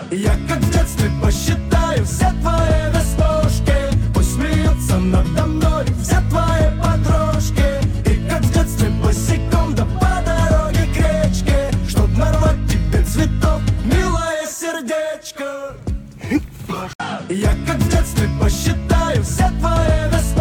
Я как в детстве посчитаю все твои веснушки, пусть смеются надо мной все твои подружки. И как в детстве босиком да по дороге к речке, чтоб нарвать тебе цветов, милое сердечко. Я как в детстве посчитаю все твои веснушки,